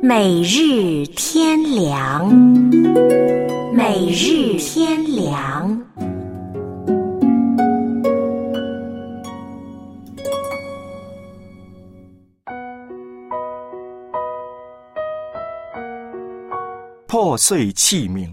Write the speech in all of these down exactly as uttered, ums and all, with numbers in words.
每日天良，每日天良。 破碎器皿。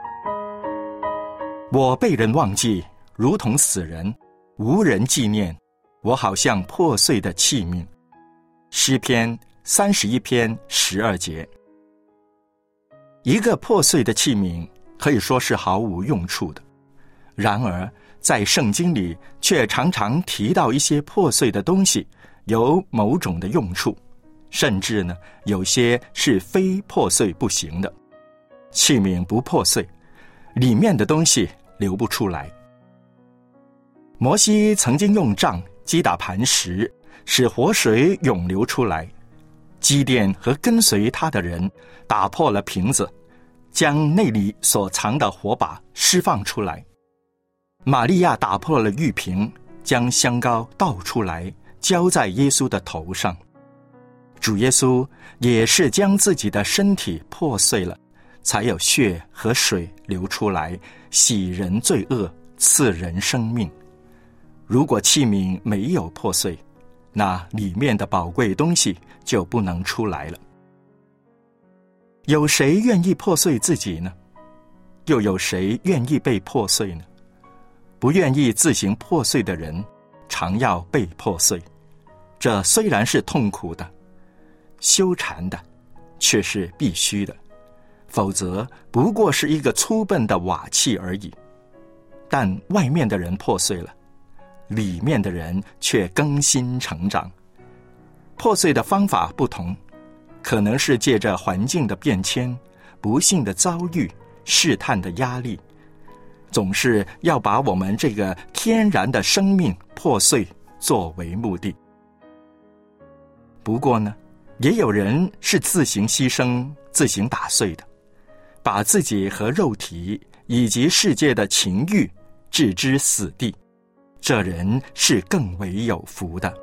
我被人忘记，如同死人，无人纪念，我好像破碎的器皿。诗篇三十一篇十二节。一个破碎的器皿可以说是毫无用处的，然而在圣经里却常常提到一些破碎的东西有某种的用处，甚至呢，有些是非破碎不行的。器皿不破碎，里面的东西流不出来。摩西曾经用杖击打磐石，使活水涌流出来。基甸和跟随他的人打破了瓶子，将内里所藏的火把释放出来。玛利亚打破了玉瓶，将香膏倒出来，浇在耶稣的头上。主耶稣也是将自己的身体破碎了，才有血和水流出来，洗人罪恶，赐人生命。如果器皿没有破碎，那里面的宝贵东西就不能出来了。有谁愿意破碎自己呢？又有谁愿意被破碎呢？不愿意自行破碎的人，常要被破碎。这虽然是痛苦的、羞惭的，却是必须的。否则不过是一个粗笨的瓦器而已。但外面的人破碎了，里面的人却更新成长。破碎的方法不同，可能是借着环境的变迁、不幸的遭遇、试探的压力，总是要把我们这个天然的生命破碎作为目的。不过呢，也有人是自行牺牲、自行打碎的，把自己和肉体以及世界的情欲置之死地，这人是更为有福的。